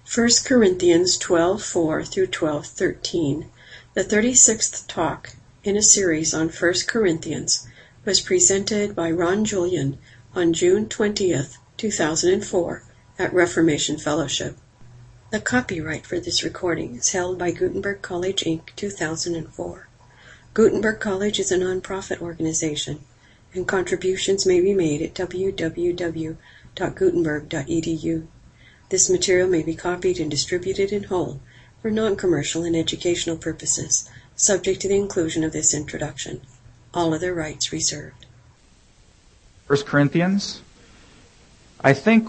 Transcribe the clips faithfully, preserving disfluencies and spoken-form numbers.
First Corinthians twelve four through twelve thirteen, the thirty-sixth talk in a series on First Corinthians, was presented by Ron Julian on June twentieth, two thousand four at Reformation Fellowship. The copyright for this recording is held by Gutenberg College, Incorporated, two thousand four. Gutenberg College is a non-profit organization, and contributions may be made at w w w dot gutenberg dot e d u. This material may be copied and distributed in whole for non-commercial and educational purposes, subject to the inclusion of this introduction. All other rights reserved. First Corinthians. I think,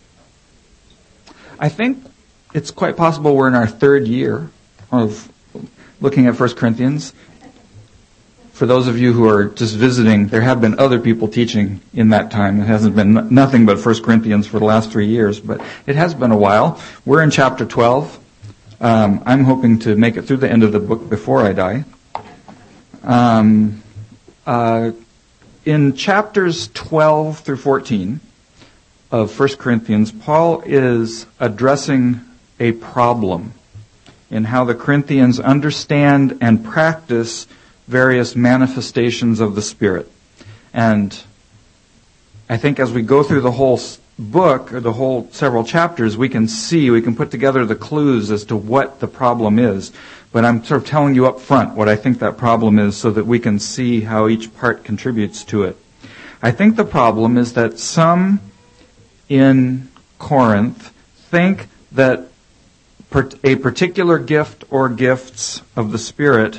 I think it's quite possible we're in our third year of looking at First Corinthians. For those of you who are just visiting, there have been other people teaching in that time. It hasn't been nothing but First Corinthians for the last three years, but it has been a while. We're in chapter twelve. Um, I'm hoping to make it through the end of the book before I die. Um, uh, in chapters twelve through fourteen of First Corinthians, Paul is addressing a problem in how the Corinthians understand and practice various manifestations of the Spirit. And I think as we go through the whole book, or the whole several chapters, we can see, we can put together the clues as to what the problem is. But I'm sort of telling you up front what I think that problem is so that we can see how each part contributes to it. I think the problem is that some in Corinth think that a particular gift or gifts of the Spirit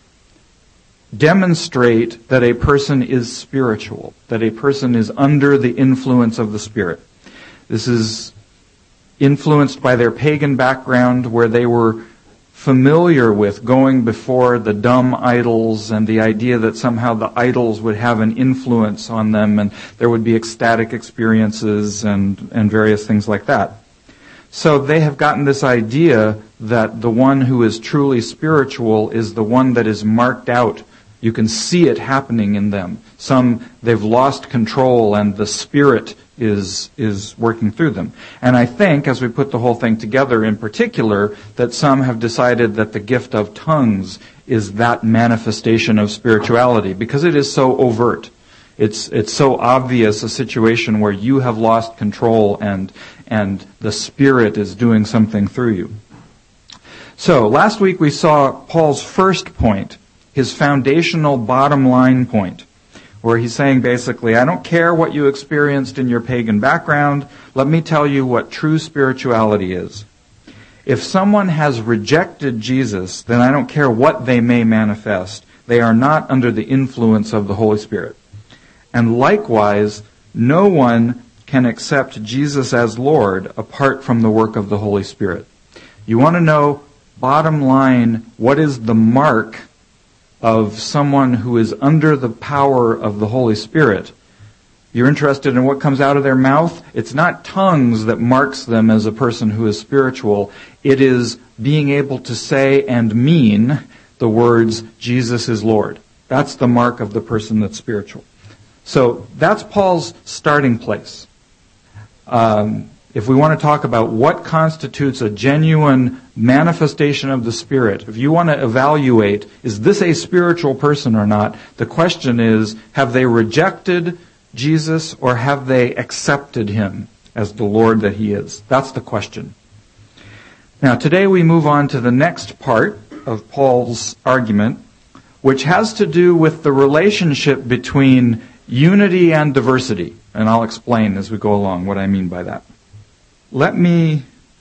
demonstrate that a person is spiritual, that a person is under the influence of the Spirit. This is influenced by their pagan background, where they were familiar with going before the dumb idols and the idea that somehow the idols would have an influence on them and there would be ecstatic experiences and, and various things like that. So they have gotten this idea that the one who is truly spiritual is the one that is marked out. You can see it happening in them. Some, they've lost control and the Spirit is is working through them. And I think, as we put the whole thing together in particular, that some have decided that the gift of tongues is that manifestation of spirituality, because it is so overt. It's it's so obvious a situation where you have lost control and and the Spirit is doing something through you. So, last week we saw Paul's first point, his foundational bottom line point, where he's saying basically, I don't care what you experienced in your pagan background, let me tell you what true spirituality is. If someone has rejected Jesus, then I don't care what they may manifest. They are not under the influence of the Holy Spirit. And likewise, no one can accept Jesus as Lord apart from the work of the Holy Spirit. You want to know, bottom line, what is the mark of someone who is under the power of the Holy Spirit? You're interested in what comes out of their mouth? It's not tongues that marks them as a person who is spiritual. It is being able to say and mean the words, Jesus is Lord. That's the mark of the person that's spiritual. So that's Paul's starting place. Um, if we want to talk about what constitutes a genuine manifestation of the Spirit, if you want to evaluate, is this a spiritual person or not, the question is, have they rejected Jesus or have they accepted Him as the Lord that He is? That's the question. Now, today we move on to the next part of Paul's argument, which has to do with the relationship between unity and diversity. And I'll explain as we go along what I mean by that. Let me,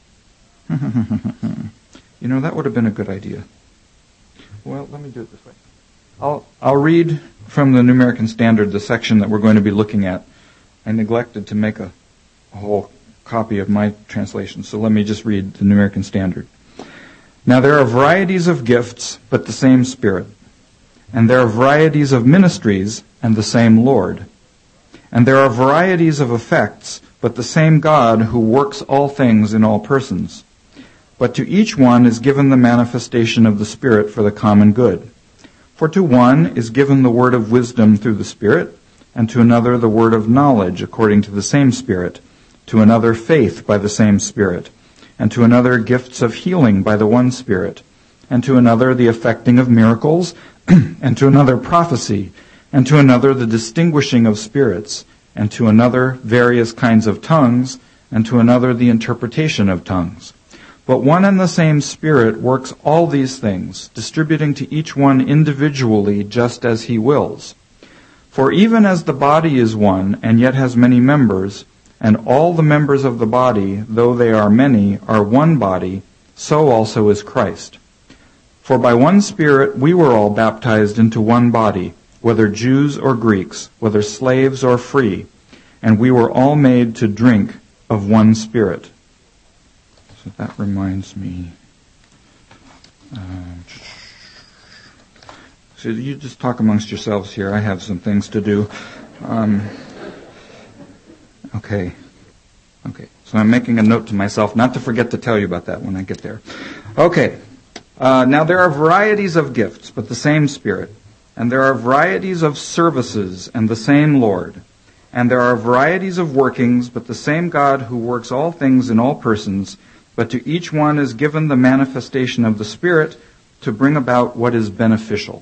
you know, that would have been a good idea. Well, let me do it this way. I'll, I'll read from the New American Standard the section that we're going to be looking at. I neglected to make a, a whole copy of my translation, so let me just read the New American Standard. Now there are varieties of gifts, but the same Spirit. And there are varieties of ministries, and the same Lord. And there are varieties of effects, but the same God who works all things in all persons. But to each one is given the manifestation of the Spirit for the common good. For to one is given the word of wisdom through the Spirit, and to another the word of knowledge according to the same Spirit, to another faith by the same Spirit, and to another gifts of healing by the one Spirit, and to another the effecting of miracles, and to another prophecy, and to another the distinguishing of spirits, and to another various kinds of tongues, and to another the interpretation of tongues. But one and the same Spirit works all these things, distributing to each one individually just as he wills. For even as the body is one, and yet has many members, and all the members of the body, though they are many, are one body, so also is Christ. For by one Spirit we were all baptized into one body, whether Jews or Greeks, whether slaves or free, and we were all made to drink of one Spirit. So that reminds me. Uh, so you just talk amongst yourselves here. I have some things to do. Um, okay. Okay. So I'm making a note to myself not to forget to tell you about that when I get there. Okay. Uh, now there are varieties of gifts, but the same Spirit. And there are varieties of services, and the same Lord. And there are varieties of workings, but the same God who works all things in all persons, but to each one is given the manifestation of the Spirit to bring about what is beneficial.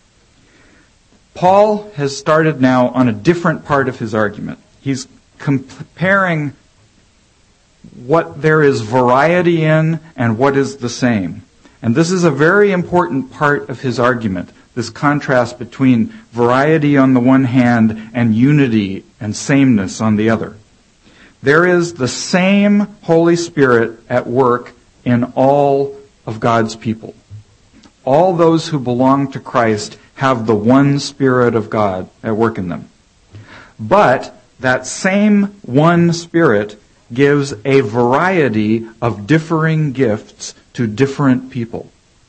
Paul has started now on a different part of his argument. He's comparing what there is variety in and what is the same. And this is a very important part of his argument, this contrast between variety on the one hand and unity and sameness on the other. There is the same Holy Spirit at work in all of God's people. All those who belong to Christ have the one Spirit of God at work in them. But that same one Spirit gives a variety of differing gifts to different people.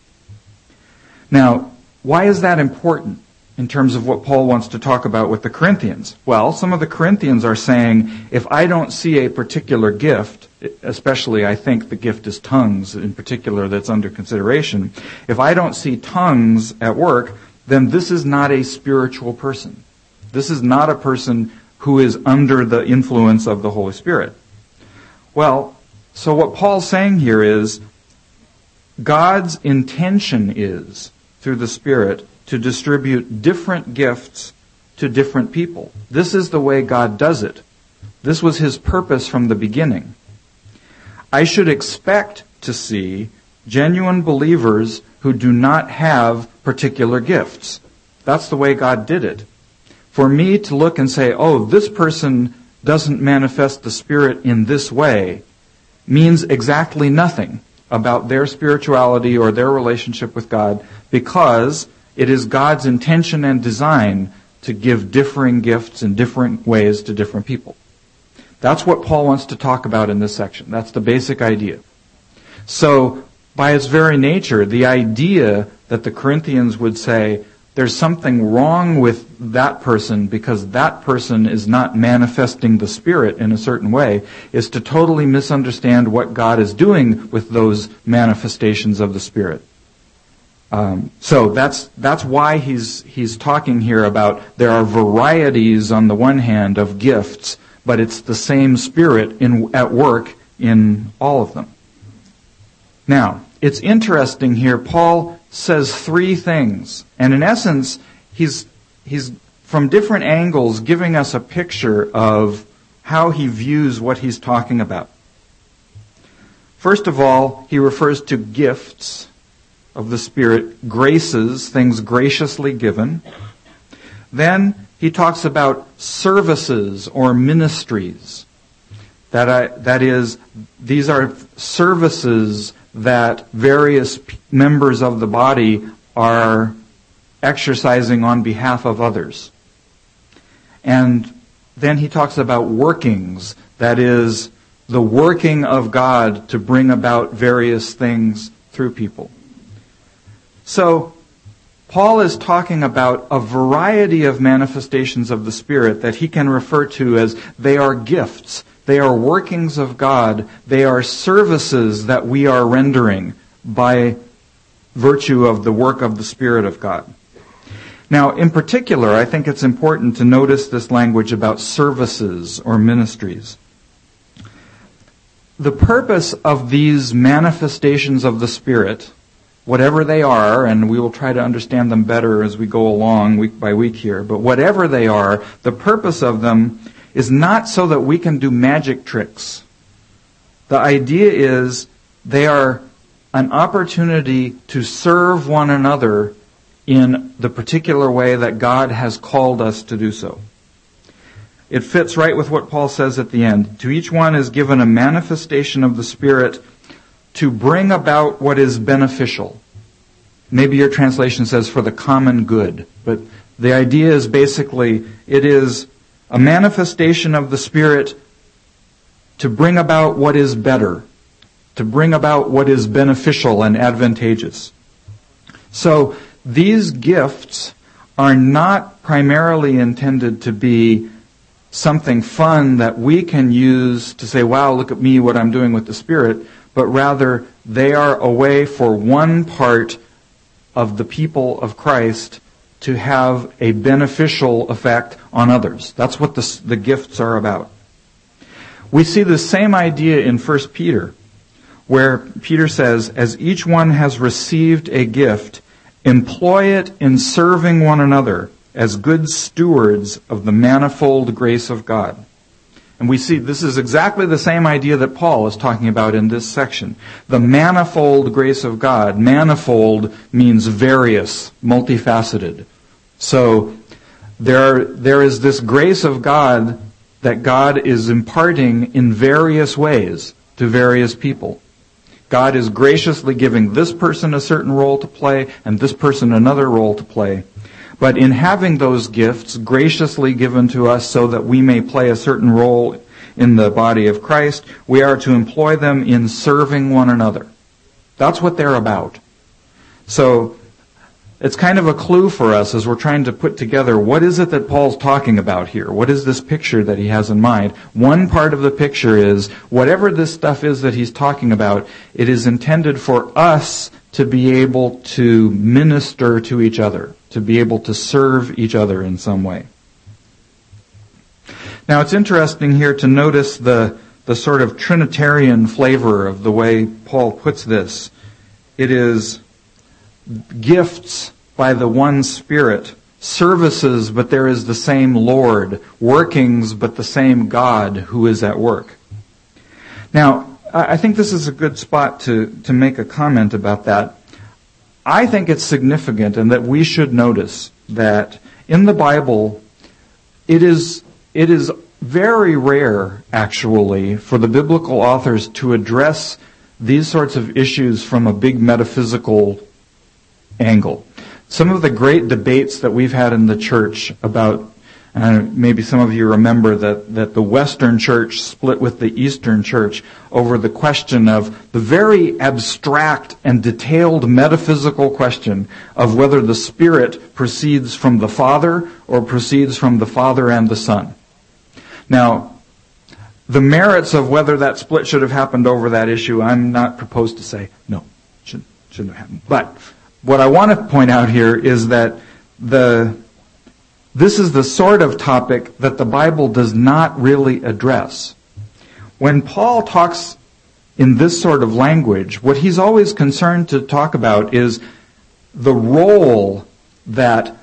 Now, why is that important in terms of what Paul wants to talk about with the Corinthians? Well, some of the Corinthians are saying, if I don't see a particular gift, especially I think the gift is tongues in particular that's under consideration, if I don't see tongues at work, then this is not a spiritual person. This is not a person who is under the influence of the Holy Spirit. Well, so what Paul's saying here is, God's intention is, through the Spirit, to distribute different gifts to different people. This is the way God does it. This was His purpose from the beginning. I should expect to see genuine believers who do not have particular gifts. That's the way God did it. For me to look and say, oh, this person doesn't manifest the Spirit in this way, means exactly nothing about their spirituality or their relationship with God, because it is God's intention and design to give differing gifts in different ways to different people. That's what Paul wants to talk about in this section. That's the basic idea. So, by its very nature, the idea that the Corinthians would say, there's something wrong with that person because that person is not manifesting the Spirit in a certain way, is to totally misunderstand what God is doing with those manifestations of the Spirit. Um, so that's that's why he's he's talking here about there are varieties on the one hand of gifts, but it's the same Spirit in at work in all of them. Now, it's interesting here, Paul says three things, and in essence, he's he's from different angles giving us a picture of how he views what he's talking about. First of all, he refers to gifts of the Spirit, graces, things graciously given. Then he talks about services or ministries. That I, that is, these are services that various p- members of the body are exercising on behalf of others. And then he talks about workings, that is, the working of God to bring about various things through people. So, Paul is talking about a variety of manifestations of the Spirit that he can refer to as they are gifts. They are workings of God. They are services that we are rendering by virtue of the work of the Spirit of God. Now, in particular, I think it's important to notice this language about services or ministries. the purpose of these manifestations of the Spirit, whatever they are, and we will try to understand them better as we go along week by week here, but whatever they are, the purpose of them is not so that we can do magic tricks. The idea is they are an opportunity to serve one another in the particular way that God has called us to do so. It fits right with what Paul says at the end. To each one is given a manifestation of the Spirit to bring about what is beneficial. Maybe your translation says for the common good, but the idea is basically it is a manifestation of the Spirit to bring about what is better, to bring about what is beneficial and advantageous. So these gifts are not primarily intended to be something fun that we can use to say, wow, look at me, what I'm doing with the Spirit, but rather they are a way for one part of the people of Christ to have a beneficial effect on others. That's what the, the gifts are about. We see the same idea in First Peter, where Peter says, as each one has received a gift, employ it in serving one another as good stewards of the manifold grace of God. And we see this is exactly the same idea that Paul is talking about in this section. The manifold grace of God. Manifold means various, multifaceted. So there, there is this grace of God that God is imparting in various ways to various people. God is graciously giving this person a certain role to play and this person another role to play. But in having those gifts graciously given to us so that we may play a certain role in the body of Christ, we are to employ them in serving one another. That's what they're about. So it's kind of a clue for us as we're trying to put together what is it that Paul's talking about here? What is this picture that he has in mind? One part of the picture is whatever this stuff is that he's talking about, it is intended for us to be able to minister to each other, to be able to serve each other in some way. Now it's interesting here to notice the, the sort of Trinitarian flavor of the way Paul puts this. It is gifts by the one Spirit, services, but there is the same Lord, workings, but the same God who is at work. Now, I think this is a good spot to, to make a comment about that. I think it's significant and that we should notice that in the Bible, it is, it is very rare, actually, for the biblical authors to address these sorts of issues from a big metaphysical angle. Some of the great debates that we've had in the church about, uh, maybe some of you remember that, that the Western church split with the Eastern church over the question of the very abstract and detailed metaphysical question of whether the Spirit proceeds from the Father or proceeds from the Father and the Son. Now, the merits of whether that split should have happened over that issue, I'm not proposed to say, no, shouldn't, shouldn't have happened. But what I want to point out here is that the this is the sort of topic that the Bible does not really address. When Paul talks in this sort of language, what he's always concerned to talk about is the role that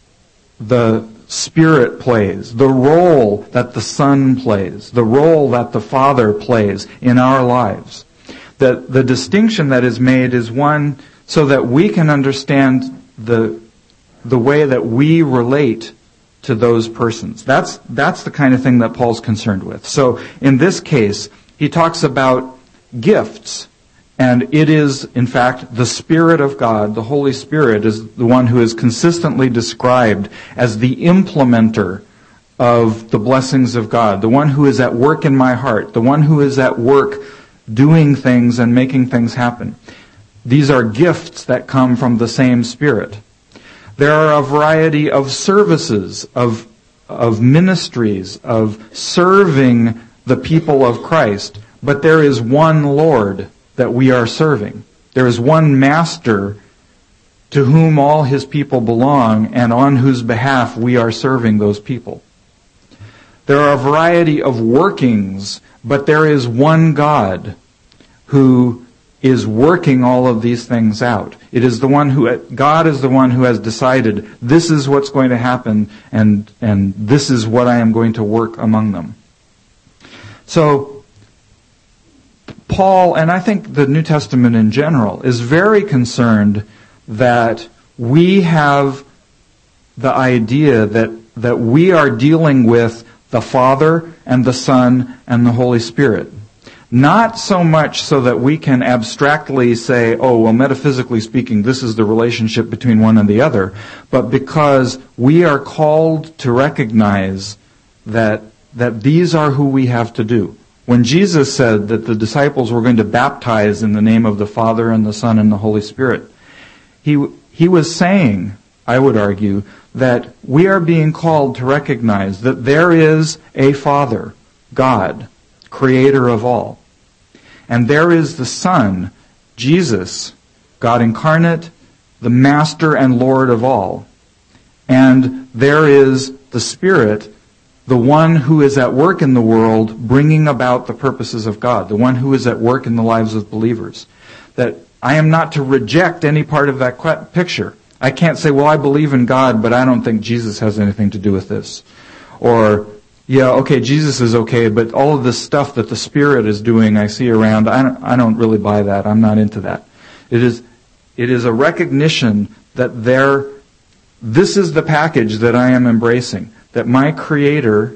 the Spirit plays, the role that the Son plays, the role that the Father plays in our lives. That the distinction that is made is one so that we can understand the the way that we relate to those persons. That's that's the kind of thing that Paul's concerned with. So in this case, he talks about gifts, and it is, in fact, the Spirit of God, the Holy Spirit, is the one who is consistently described as the implementer of the blessings of God, the one who is at work in my heart, the one who is at work doing things and making things happen. These are gifts that come from the same Spirit. There are a variety of services, of, of ministries, of serving the people of Christ, but there is one Lord that we are serving. There is one Master to whom all His people belong and on whose behalf we are serving those people. There are a variety of workings but there is one God who is working all of these things out. It is the one who, God is the one who has decided this is what's going to happen, and, and this is what I am going to work among them. So, Paul, and I think the New Testament in general, is very concerned that we have the idea that, that we are dealing with the Father and the Son and the Holy Spirit. Not so much so that we can abstractly say, oh, well, metaphysically speaking, this is the relationship between one and the other, but because we are called to recognize that, that these are who we have to do. When Jesus said that the disciples were going to baptize in the name of the Father and the Son and the Holy Spirit, he, he was saying, I would argue, that we are being called to recognize that there is a Father, God, Creator of all. And there is the Son, Jesus, God incarnate, the Master and Lord of all. And there is the Spirit, the one who is at work in the world, bringing about the purposes of God, the one who is at work in the lives of believers. That I am not to reject any part of that picture. I can't say, well, I believe in God, but I don't think Jesus has anything to do with this. Or, yeah, okay, Jesus is okay, but all of this stuff that the Spirit is doing, I see around, I don't, I don't really buy that. I'm not into that. It is, it is a recognition that there, this is the package that I am embracing. That my Creator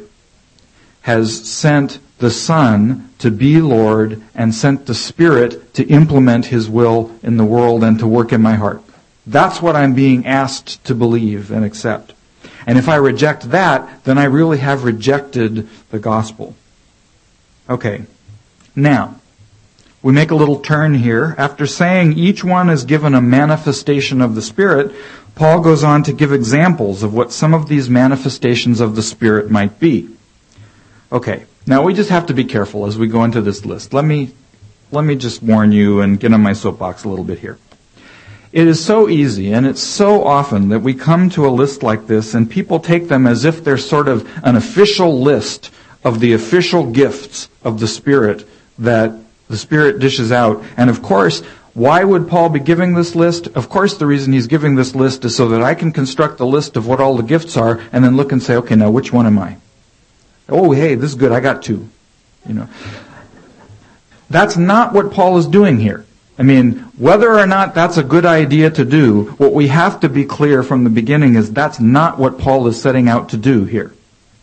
has sent the Son to be Lord and sent the Spirit to implement His will in the world and to work in my heart. That's what I'm being asked to believe and accept. And if I reject that, then I really have rejected the gospel. Okay. Now, we make a little turn here. After saying each one is given a manifestation of the Spirit, Paul goes on to give examples of what some of these manifestations of the Spirit might be. Okay. Now, we just have to be careful as we go into this list. Let me, let me just warn you and get on my soapbox a little bit here. It is so easy, and it's so often that we come to a list like this and people take them as if they're sort of an official list of the official gifts of the Spirit that the Spirit dishes out. And of course, why would Paul be giving this list? Of course, the reason he's giving this list is so that I can construct a list of what all the gifts are and then look and say, okay, now which one am I? Oh, hey, this is good. I got two. You know, that's not what Paul is doing here. I mean, whether or not that's a good idea to do, what we have to be clear from the beginning is that's not what Paul is setting out to do here.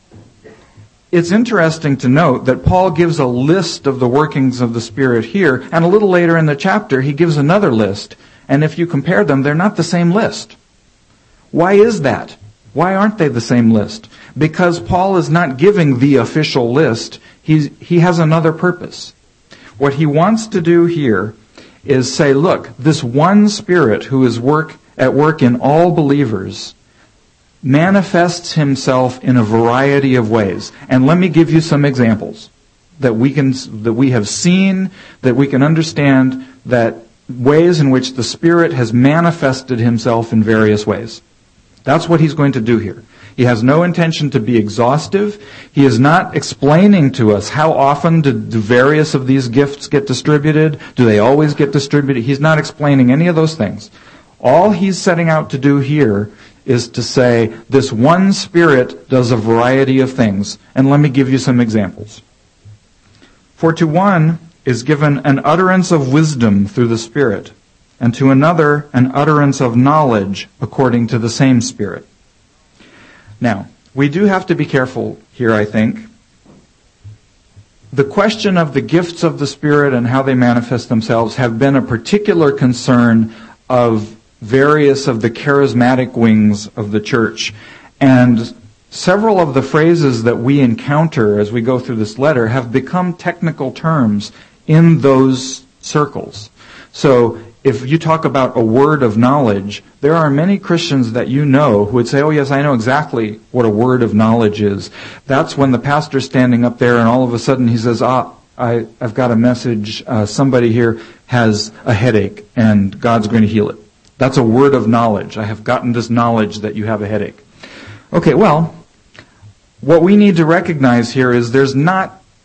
It's interesting to note that Paul gives a list of the workings of the Spirit here, and a little later in the chapter he gives another list, and if you compare them, they're not the same list. Why is that? Why aren't they the same list? Because Paul is not giving the official list. He's, he has another purpose. What he wants to do here is say, look, this one Spirit who is work at work in all believers manifests himself in a variety of ways. And let me give you some examples that we can that we have seen, that we can understand, that ways in which the Spirit has manifested himself in various ways. That's what he's going to do here. He has no intention to be exhaustive. He is not explaining to us how often do, do various of these gifts get distributed. Do they always get distributed? He's not explaining any of those things. All he's setting out to do here is to say this one Spirit does a variety of things. And let me give you some examples. For to one is given an utterance of wisdom through the Spirit, and to another an utterance of knowledge according to the same Spirit. Now, we do have to be careful here, I think. The question of the gifts of the Spirit and how they manifest themselves have been a particular concern of various of the charismatic wings of the church. And several of the phrases that we encounter as we go through this letter have become technical terms in those circles. So, if you talk about a word of knowledge, there are many Christians that you know who would say, oh yes, I know exactly what a word of knowledge is. That's when the pastor's standing up there and all of a sudden he says, ah, I, I've got a message, uh, somebody here has a headache and God's going to heal it. That's a word of knowledge. I have gotten this knowledge that you have a headache. Okay, well, what we need to recognize here is there's not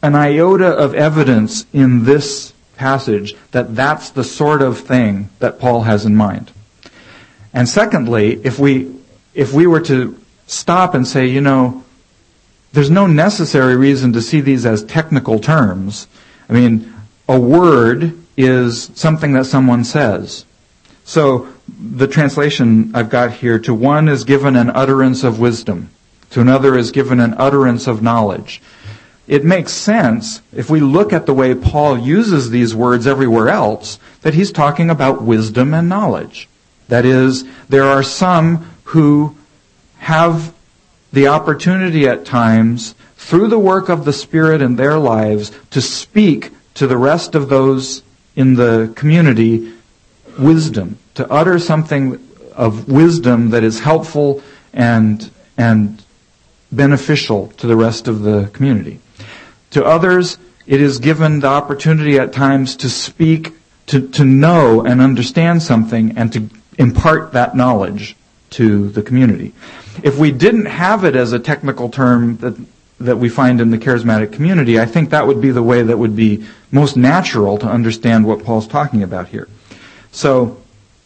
an iota of evidence in this passage that that's the sort of thing that Paul has in mind. And secondly, if we if we were to stop and say, you know, there's no necessary reason to see these as technical terms. I mean, a word is something that someone says. So the translation I've got here, to one is given an utterance of wisdom, to another is given an utterance of knowledge. It makes sense, if we look at the way Paul uses these words everywhere else, that he's talking about wisdom and knowledge. That is, there are some who have the opportunity at times, through the work of the Spirit in their lives, to speak to the rest of those in the community wisdom, to utter something of wisdom that is helpful and and beneficial to the rest of the community. To others, it is given the opportunity at times to speak, to, to know and understand something and to impart that knowledge to the community. If we didn't have it as a technical term that that we find in the charismatic community, I think that would be the way that would be most natural to understand what Paul's talking about here. So,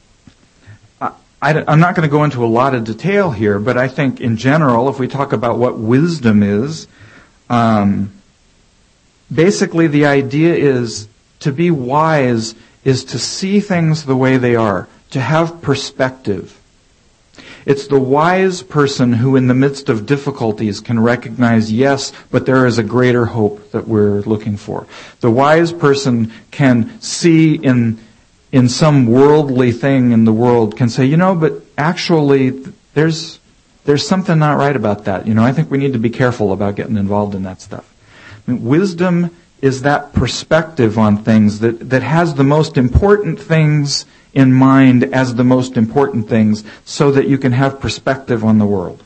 I, I, I'm not going to go into a lot of detail here, but I think in general, if we talk about what wisdom is, um, basically the idea is to be wise is to see things the way they are, to have perspective. It's the wise person who in the midst of difficulties can recognize, yes, but there is a greater hope that we're looking for. The wise person can see in in some worldly thing in the world, can say, you know, but actually there's there's something not right about that. You know, I think we need to be careful about getting involved in that stuff. I mean, wisdom is that perspective on things that, that has the most important things in mind as the most important things so that you can have perspective on the world.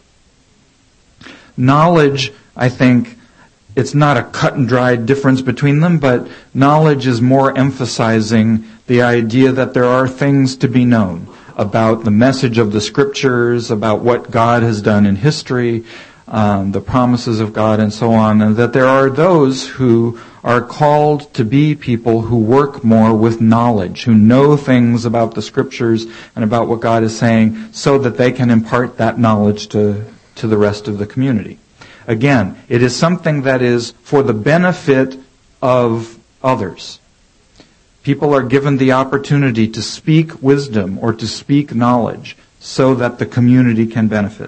Knowledge, I think, it's not a cut and dried difference between them, but knowledge is more emphasizing the idea that there are things to be known about the message of the Scriptures, about what God has done in history, um, the promises of God and so on, and that there are those who are called to be people who work more with knowledge, who know things about the Scriptures and about what God is saying so that they can impart that knowledge to, to the rest of the community. Again, it is something that is for the benefit of others. People are given the opportunity to speak wisdom or to speak knowledge so that the community can benefit.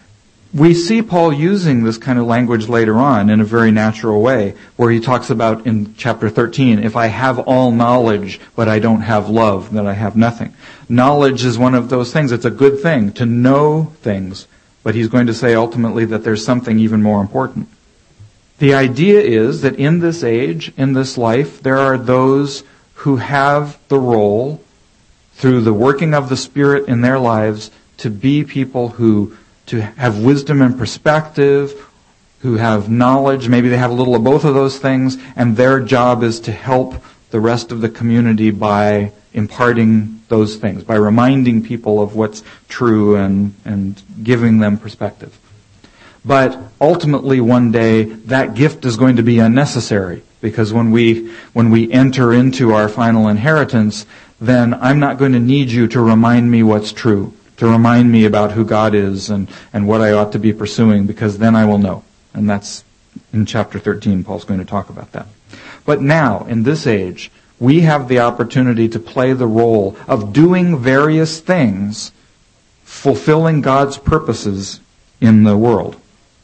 We see Paul using this kind of language later on in a very natural way, where he talks about in chapter thirteen, if I have all knowledge but I don't have love, then I have nothing. Knowledge is one of those things. It's a good thing to know things, but he's going to say ultimately that there's something even more important. The idea is that in this age, in this life, there are those who have the role, through the working of the Spirit in their lives, to be people who to have wisdom and perspective, who have knowledge, maybe they have a little of both of those things, and their job is to help the rest of the community by imparting those things, by reminding people of what's true and, and giving them perspective. But ultimately one day that gift is going to be unnecessary, because when we when we enter into our final inheritance, then I'm not going to need you to remind me what's true, to remind me about who God is and, and what I ought to be pursuing, because then I will know. And that's in chapter thirteen, Paul's going to talk about that. But now, in this age, we have the opportunity to play the role of doing various things, fulfilling God's purposes in the world.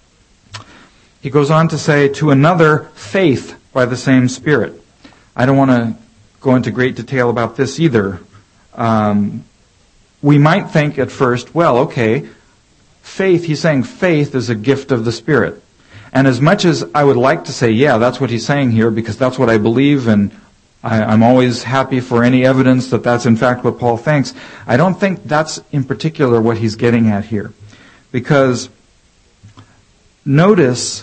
He goes on to say, to another, faith by the same Spirit. I don't want to go into great detail about this either. Um, we might think at first, well, okay, faith, he's saying faith is a gift of the Spirit. And as much as I would like to say, yeah, that's what he's saying here, because that's what I believe, and I, I'm always happy for any evidence that that's in fact what Paul thinks, I don't think that's in particular what he's getting at here. Because notice,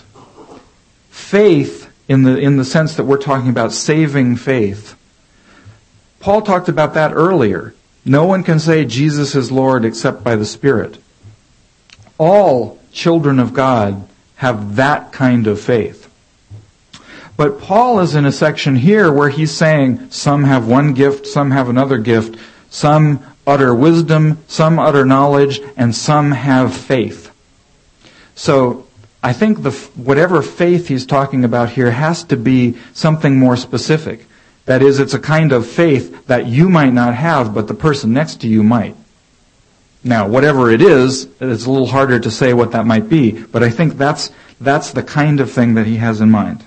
faith, in the in the sense that we're talking about saving faith, Paul talked about that earlier. No one can say Jesus is Lord except by the Spirit. All children of God have that kind of faith. But Paul is in a section here where he's saying some have one gift, some have another gift, some utter wisdom, some utter knowledge, and some have faith. So I think the whatever faith he's talking about here has to be something more specific. That is, it's a kind of faith that you might not have, but the person next to you might. Now, whatever it is, it's a little harder to say what that might be, but I think that's that's the kind of thing that he has in mind.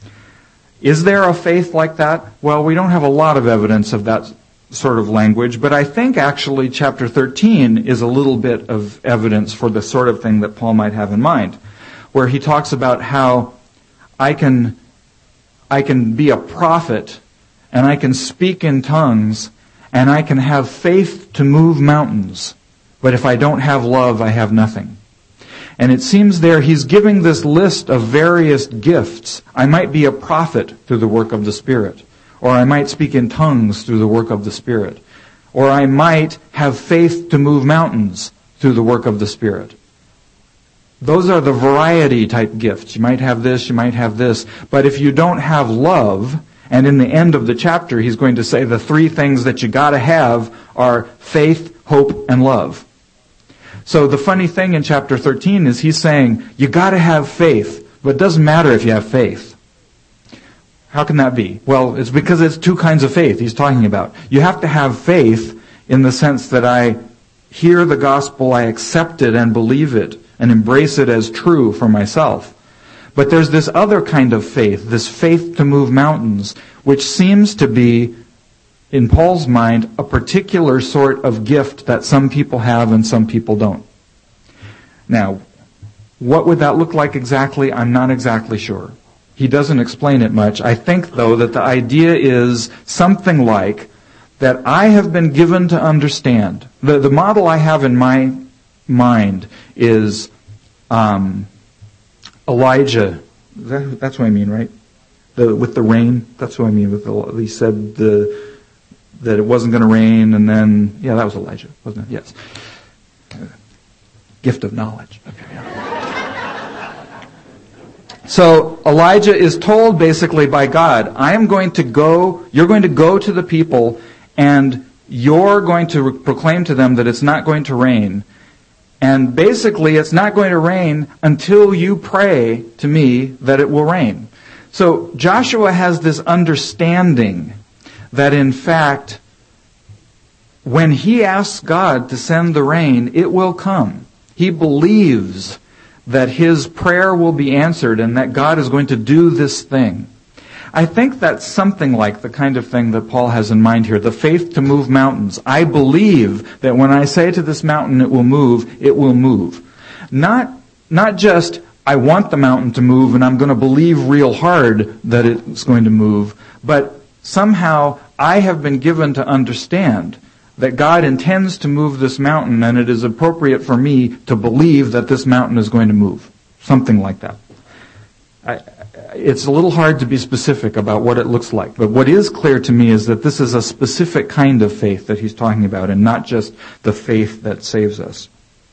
Is there a faith like that? Well, we don't have a lot of evidence of that sort of language, but I think actually chapter thirteen is a little bit of evidence for the sort of thing that Paul might have in mind, where he talks about how I can I can be a prophet and I can speak in tongues and I can have faith to move mountains, but if I don't have love, I have nothing. And it seems there he's giving this list of various gifts. I might be a prophet through the work of the Spirit, or I might speak in tongues through the work of the Spirit, or I might have faith to move mountains through the work of the Spirit. Those are the variety type gifts. You might have this, you might have this, but if you don't have love, and in the end of the chapter he's going to say the three things that you gotta have are faith, hope, and love. So the funny thing in chapter thirteen is he's saying, you gotta have faith, but it doesn't matter if you have faith. How can that be? Well, it's because it's two kinds of faith he's talking about. You have to have faith in the sense that I hear the gospel, I accept it and believe it, and embrace it as true for myself. But there's this other kind of faith, this faith to move mountains, which seems to be, in Paul's mind, a particular sort of gift that some people have and some people don't. Now, what would that look like exactly? I'm not exactly sure. He doesn't explain it much. I think, though, that the idea is something like that I have been given to understand. The, the model I have in my mind is um, Elijah. That, that's what I mean, right? The, with the rain. That's what I mean. With the, he said the... that it wasn't going to rain, and then, yeah, that was Elijah, wasn't it? Yes. Uh, gift of knowledge. Okay, yeah. So Elijah is told basically by God, I am going to go, you're going to go to the people, and you're going to re- proclaim to them that it's not going to rain. And basically, it's not going to rain until you pray to me that it will rain. So Joshua has this understanding that in fact, when he asks God to send the rain, it will come. He believes that his prayer will be answered and that God is going to do this thing. I think that's something like the kind of thing that Paul has in mind here, the faith to move mountains. I believe that when I say to this mountain it will move, it will move. Not, not just, I want the mountain to move and I'm going to believe real hard that it's going to move, but somehow I have been given to understand that God intends to move this mountain and it is appropriate for me to believe that this mountain is going to move. Something like that. I, it's a little hard to be specific about what it looks like, but what is clear to me is that this is a specific kind of faith that he's talking about and not just the faith that saves us.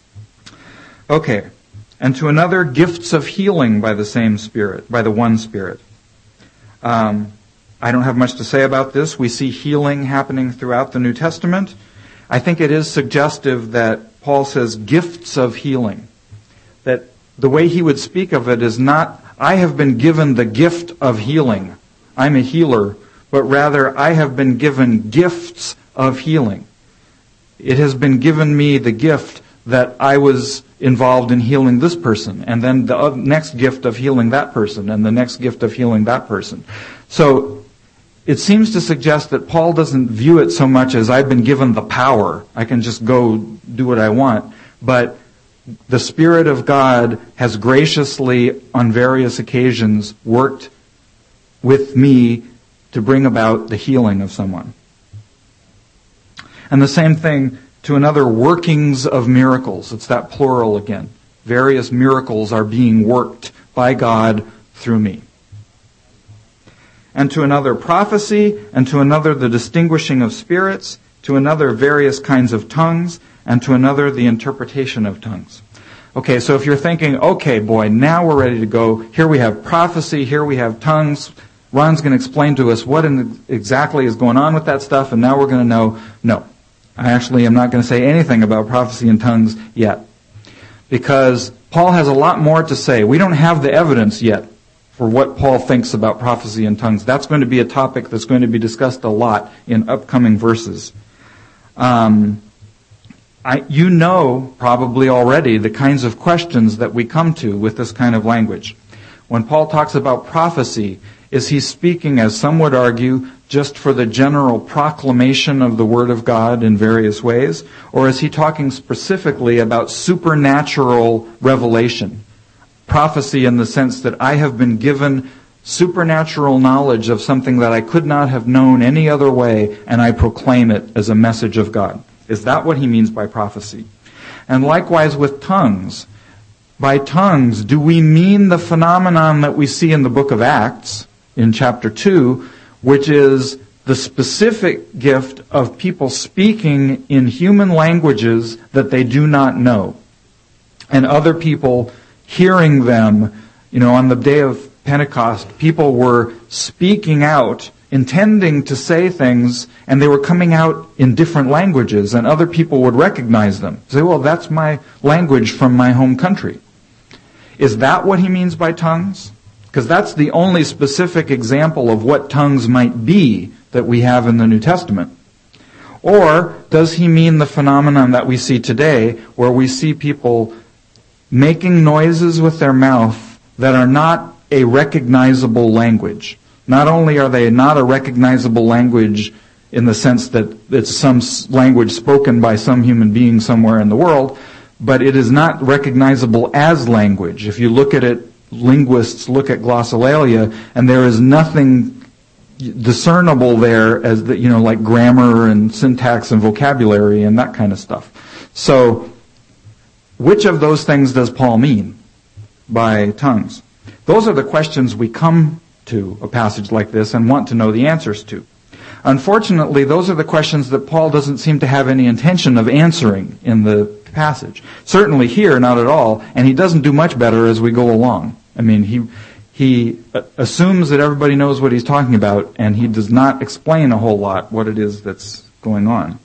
Okay, and to another, gifts of healing by the same Spirit, by the one Spirit. Um, I don't have much to say about this. We see healing happening throughout the New Testament. I think it is suggestive that Paul says gifts of healing. That the way he would speak of it is not, I have been given the gift of healing. I'm a healer. But rather, I have been given gifts of healing. It has been given me the gift that I was involved in healing this person, and then the next gift of healing that person, and the next gift of healing that person. So it seems to suggest that Paul doesn't view it so much as I've been given the power. I can just go do what I want. But the Spirit of God has graciously, on various occasions, worked with me to bring about the healing of someone. And the same thing to another, workings of miracles. It's that plural again. Various miracles are being worked by God through me. And to another, prophecy, and to another, the distinguishing of spirits, to another, various kinds of tongues, and to another, the interpretation of tongues. Okay, so if you're thinking, okay, boy, now we're ready to go. Here we have prophecy, here we have tongues. Ron's going to explain to us what in, exactly is going on with that stuff, and now we're going to know, no, I actually am not going to say anything about prophecy in tongues yet. Because Paul has a lot more to say. We don't have the evidence yet for what Paul thinks about prophecy in tongues. That's going to be a topic that's going to be discussed a lot in upcoming verses. Um, I, you know probably already the kinds of questions that we come to with this kind of language. When Paul talks about prophecy, is he speaking, as some would argue, just for the general proclamation of the Word of God in various ways? Or is he talking specifically about supernatural revelation? Prophecy in the sense that I have been given supernatural knowledge of something that I could not have known any other way, and I proclaim it as a message of God. Is that what he means by prophecy? And likewise with tongues. By tongues, do we mean the phenomenon that we see in the book of Acts, in chapter two, which is the specific gift of people speaking in human languages that they do not know, and other people hearing them? You know, on the day of Pentecost, people were speaking out, intending to say things, and they were coming out in different languages, and other people would recognize them. Say, well, that's my language from my home country. Is that what he means by tongues? Because that's the only specific example of what tongues might be that we have in the New Testament. Or does he mean the phenomenon that we see today, where we see people making noises with their mouth that are not a recognizable language? Not only are they not a recognizable language in the sense that it's some language spoken by some human being somewhere in the world, but it is not recognizable as language. If you look at it, linguists look at glossolalia, and there is nothing discernible there as the, you know, like grammar and syntax and vocabulary and that kind of stuff. So, which of those things does Paul mean by tongues? Those are the questions we come to a passage like this and want to know the answers to. Unfortunately, those are the questions that Paul doesn't seem to have any intention of answering in the passage. Certainly here, not at all, and he doesn't do much better as we go along. I mean, he he assumes that everybody knows what he's talking about, and he does not explain a whole lot what it is that's going on.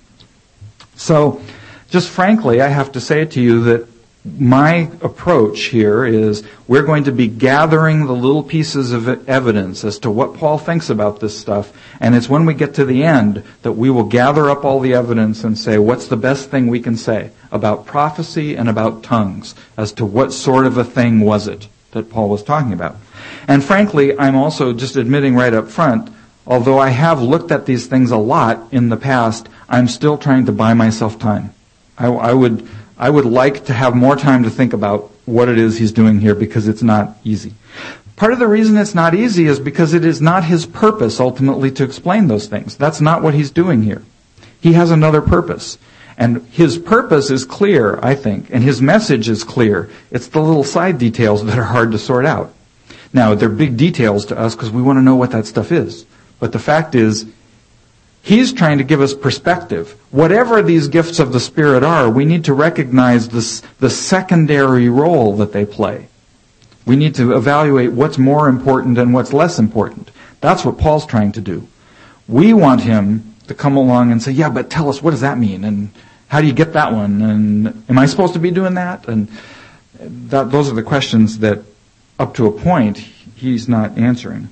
So, just frankly, I have to say to you that my approach here is we're going to be gathering the little pieces of evidence as to what Paul thinks about this stuff, and it's when we get to the end that we will gather up all the evidence and say what's the best thing we can say about prophecy and about tongues, as to what sort of a thing was it that Paul was talking about. And frankly, I'm also just admitting right up front, although I have looked at these things a lot in the past, I'm still trying to buy myself time. I, I would... I would like to have more time to think about what it is he's doing here, because it's not easy. Part of the reason it's not easy is because it is not his purpose ultimately to explain those things. That's not what he's doing here. He has another purpose. And his purpose is clear, I think, and his message is clear. It's the little side details that are hard to sort out. Now, they're big details to us because we want to know what that stuff is. But the fact is, he's trying to give us perspective. Whatever these gifts of the Spirit are, we need to recognize this, the secondary role that they play. We need to evaluate what's more important and what's less important. That's what Paul's trying to do. We want him to come along and say, yeah, but tell us, what does that mean? And how do you get that one? And am I supposed to be doing that? And that, those are the questions that, up to a point, he's not answering.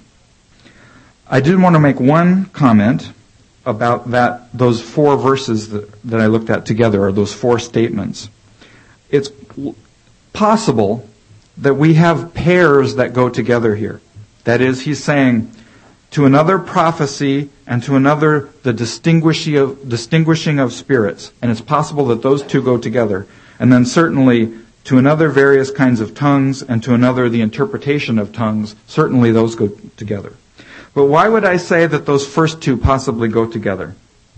I did want to make one comment about that, those four verses that, that I looked at together, or those four statements. It's possible that we have pairs that go together here. That is, he's saying, to another prophecy, and to another the distinguishing of, distinguishing of spirits. And it's possible that those two go together. And then certainly to another various kinds of tongues, and to another the interpretation of tongues. Certainly those go together. But why would I say that those first two possibly go together?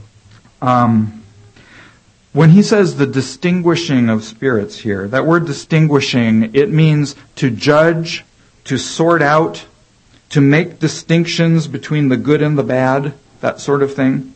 Um, when he says the distinguishing of spirits here, that word distinguishing, it means to judge, to sort out, to make distinctions between the good and the bad, that sort of thing.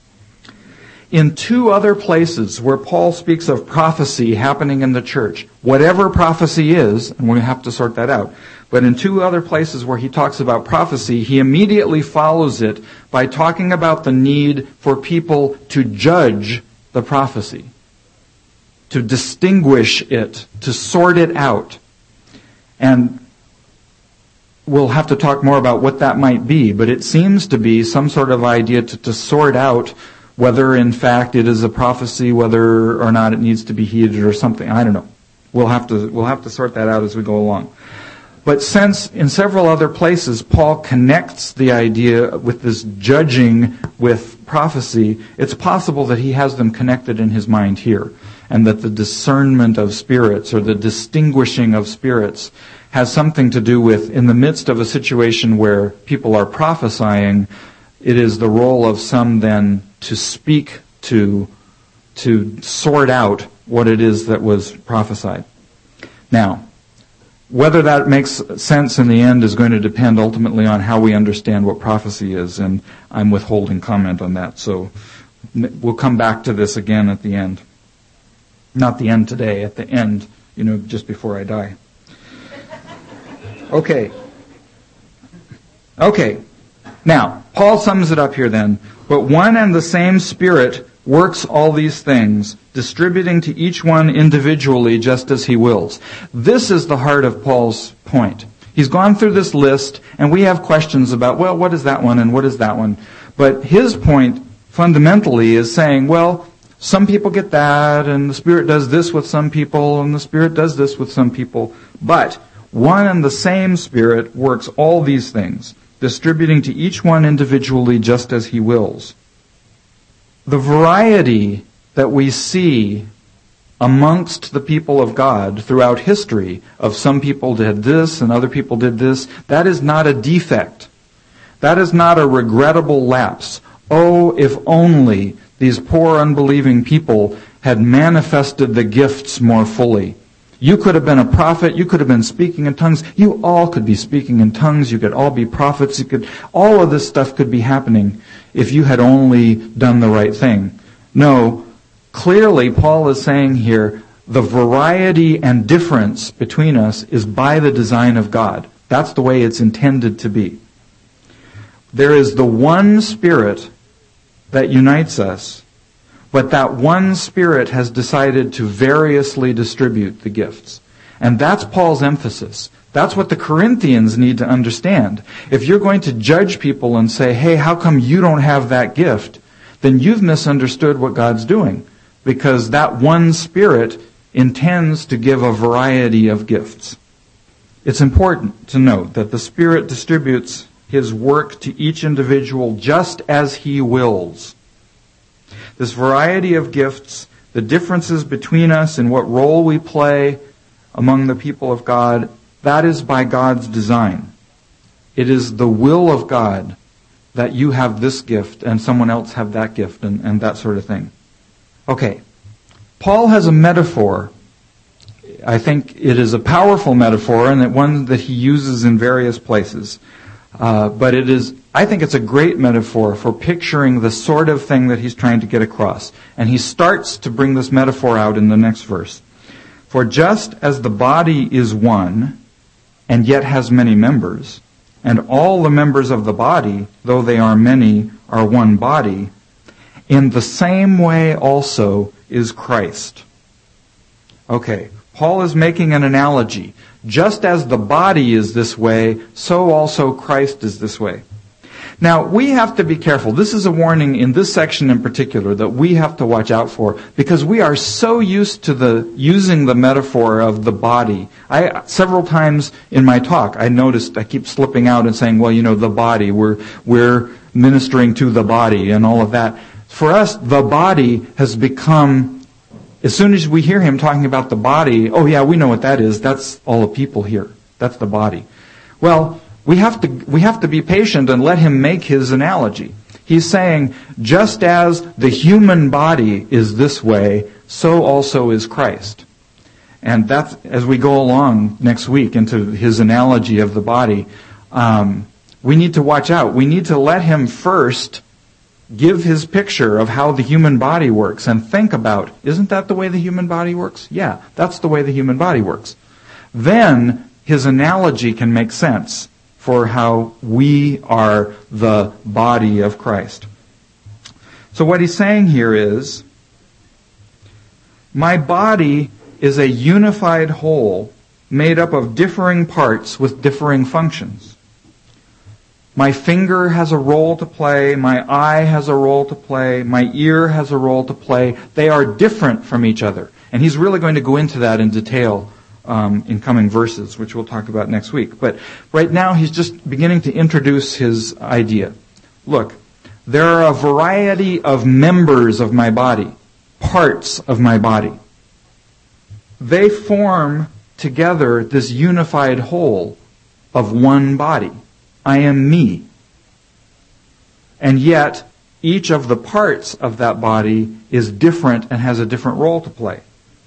In two other places where Paul speaks of prophecy happening in the church, whatever prophecy is, and we have to sort that out, But in two other places where he talks about prophecy, he immediately follows it by talking about the need for people to judge the prophecy, to distinguish it, to sort it out. And we'll have to talk more about what that might be, but it seems to be some sort of idea to, to sort out whether in fact it is a prophecy, whether or not it needs to be heeded or something. I don't know. We'll have to we'll have to sort that out as we go along. But since in several other places Paul connects the idea with this judging with prophecy, it's possible that he has them connected in his mind here, and that the discernment of spirits or the distinguishing of spirits has something to do with, in the midst of a situation where people are prophesying, it is the role of some then to speak to, to sort out what it is that was prophesied. Now, whether that makes sense in the end is going to depend ultimately on how we understand what prophecy is, and I'm withholding comment on that. So we'll come back to this again at the end. Not the end today, at the end, you know, just before I die. Okay. Okay. Now, Paul sums it up here then. But one and the same Spirit works all these things, distributing to each one individually just as he wills. This is the heart of Paul's point. He's gone through this list, and we have questions about, well, what is that one and what is that one? But his point fundamentally is saying, well, some people get that, and the Spirit does this with some people, and the Spirit does this with some people. But one and the same Spirit works all these things, distributing to each one individually just as he wills. The variety that we see amongst the people of God throughout history, of some people did this and other people did this, that is not a defect. That is not a regrettable lapse. Oh, if only these poor unbelieving people had manifested the gifts more fully. You could have been a prophet. You could have been speaking in tongues. You all could be speaking in tongues. You could all be prophets. You could, all of this stuff could be happening if you had only done the right thing. No, clearly Paul is saying here, the variety and difference between us is by the design of God. That's the way it's intended to be. There is the one Spirit that unites us, but that one Spirit has decided to variously distribute the gifts. And that's Paul's emphasis. That's what the Corinthians need to understand. If you're going to judge people and say, hey, how come you don't have that gift? Then you've misunderstood what God's doing. Because that one Spirit intends to give a variety of gifts. It's important to note that the Spirit distributes His work to each individual just as He wills. This variety of gifts, the differences between us and what role we play among the people of God, that is by God's design. It is the will of God that you have this gift and someone else have that gift and, and that sort of thing. Okay. Paul has a metaphor. I think it is a powerful metaphor, and that one that he uses in various places. Uh, but it is, I think it's a great metaphor for picturing the sort of thing that he's trying to get across. And he starts to bring this metaphor out in the next verse. For just as the body is one, and yet has many members, and all the members of the body, though they are many, are one body, in the same way also is Christ. Okay, Paul is making an analogy. Just as the body is this way, so also Christ is this way. Now, we have to be careful. This is a warning in this section in particular that we have to watch out for, because we are so used to the using the metaphor of the body. I several times in my talk, I noticed I keep slipping out and saying, well, you know, the body, we're we're ministering to the body and all of that. For us, the body has become, as soon as we hear him talking about the body, oh yeah, we know what that is. That's all the people here. That's the body. Well, we have to we have to be patient and let him make his analogy. He's saying, just as the human body is this way, so also is Christ. And that's, as we go along next week into his analogy of the body, um, we need to watch out. We need to let him first give his picture of how the human body works and think about, isn't that the way the human body works? Yeah, that's the way the human body works. Then his analogy can make sense for how we are the body of Christ. So what he's saying here is, my body is a unified whole made up of differing parts with differing functions. My finger has a role to play, my eye has a role to play, my ear has a role to play. They are different from each other. And he's really going to go into that in detail um, in coming verses, which we'll talk about next week. But right now he's just beginning to introduce his idea. Look, there are a variety of members of my body, parts of my body. They form together this unified whole of one body. I am me. And yet, each of the parts of that body is different and has a different role to play.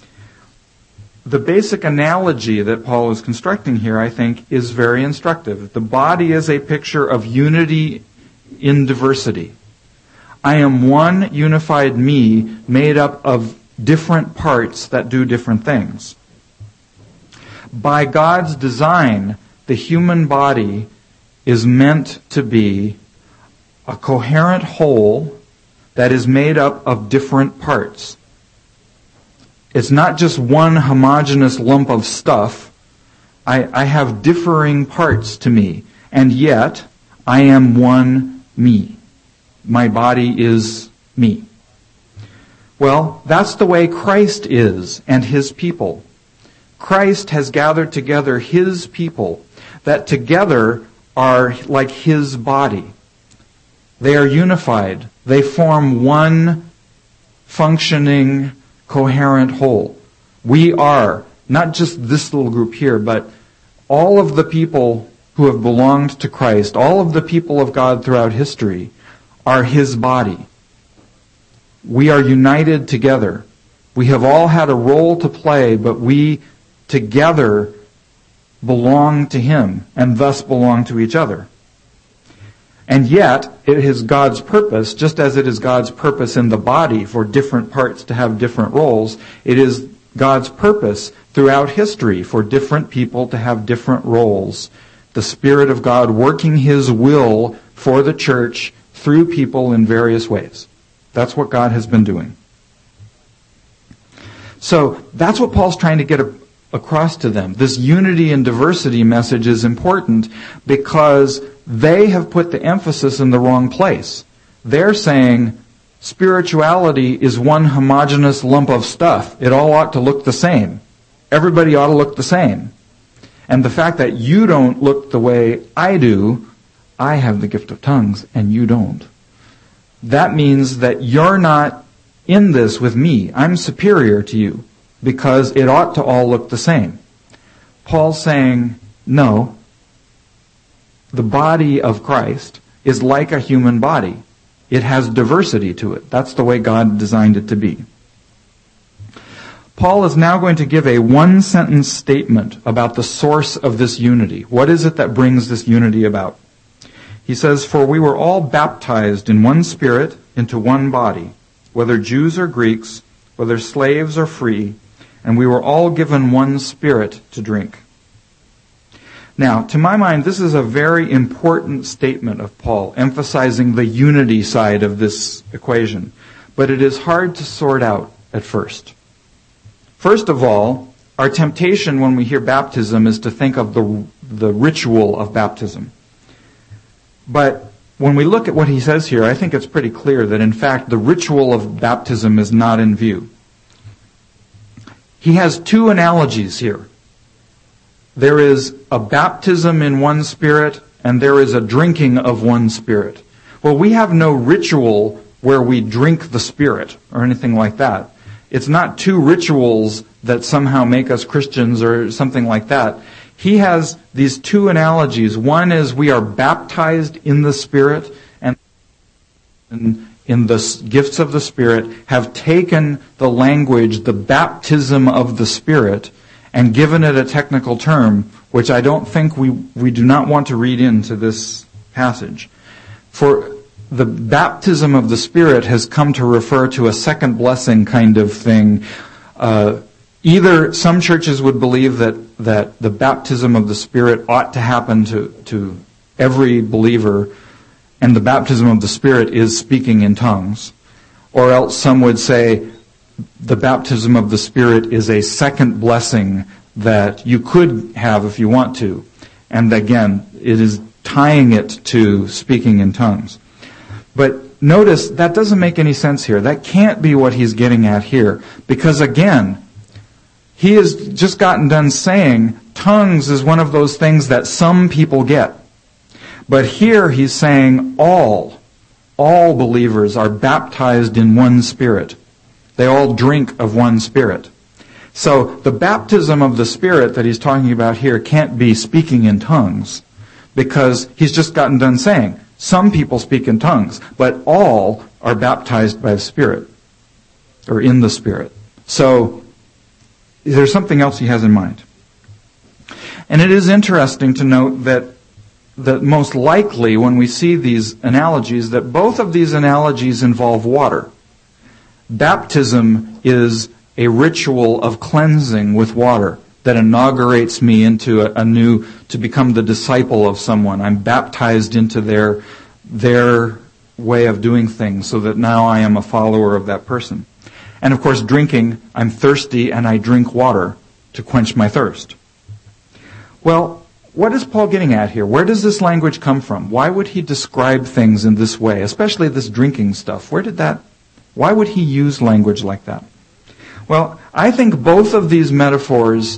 The basic analogy that Paul is constructing here, I think, is very instructive. The body is a picture of unity in diversity. I am one unified me made up of different parts that do different things. By God's design, the human body is meant to be a coherent whole that is made up of different parts. It's not just one homogeneous lump of stuff. I, I have differing parts to me, and yet I am one me. My body is me. Well, that's the way Christ is and his people. Christ has gathered together his people that together are like his body. They are unified. They form one functioning, coherent whole. We are, not just this little group here, but all of the people who have belonged to Christ, all of the people of God throughout history, are his body. We are united together. We have all had a role to play, but we together belong to him and thus belong to each other. And yet, it is God's purpose, just as it is God's purpose in the body for different parts to have different roles, it is God's purpose throughout history for different people to have different roles. The Spirit of God working his will for the church through people in various ways. That's what God has been doing. So that's what Paul's trying to get a, across to them. This unity and diversity message is important because they have put the emphasis in the wrong place. They're saying spirituality is one homogeneous lump of stuff. It all ought to look the same. Everybody ought to look the same. And the fact that you don't look the way I do, I have the gift of tongues and you don't. That means that you're not in this with me. I'm superior to you because it ought to all look the same. Paul's saying, no, the body of Christ is like a human body. It has diversity to it. That's the way God designed it to be. Paul is now going to give a one-sentence statement about the source of this unity. What is it that brings this unity about? He says, for we were all baptized in one Spirit into one body, whether Jews or Greeks, whether slaves or free, and we were all given one Spirit to drink. Now, to my mind, this is a very important statement of Paul, emphasizing the unity side of this equation. But it is hard to sort out at first. First of all, our temptation when we hear baptism is to think of the, the ritual of baptism. But when we look at what he says here, I think it's pretty clear that, in fact, the ritual of baptism is not in view. He has two analogies here. There is a baptism in one Spirit, and there is a drinking of one Spirit. Well, we have no ritual where we drink the Spirit or anything like that. It's not two rituals that somehow make us Christians or something like that. He has these two analogies. One is we are baptized in the Spirit, and in the gifts of the Spirit have taken the language, the baptism of the Spirit, and given it a technical term, which I don't think we, we do not want to read into this passage. For the baptism of the Spirit has come to refer to a second blessing kind of thing. Uh, either some churches would believe that, that the baptism of the Spirit ought to happen to, to every believer, and the baptism of the Spirit is speaking in tongues, or else some would say the baptism of the Spirit is a second blessing that you could have if you want to. And again, it is tying it to speaking in tongues. But notice, that doesn't make any sense here. That can't be what he's getting at here. Because again, he has just gotten done saying tongues is one of those things that some people get. But here he's saying all, all believers are baptized in one Spirit. They all drink of one Spirit. So the baptism of the Spirit that he's talking about here can't be speaking in tongues, because he's just gotten done saying some people speak in tongues, but all are baptized by the Spirit, or in the Spirit. So there's something else he has in mind. And it is interesting to note that that most likely when we see these analogies, that both of these analogies involve water. Baptism is a ritual of cleansing with water that inaugurates me into a, a new, to become the disciple of someone. I'm baptized into their, their way of doing things so that now I am a follower of that person. And of course, drinking, I'm thirsty and I drink water to quench my thirst. Well, what is Paul getting at here? Where does this language come from? Why would he describe things in this way, especially this drinking stuff? Where did that, why would he use language like that? Well, I think both of these metaphors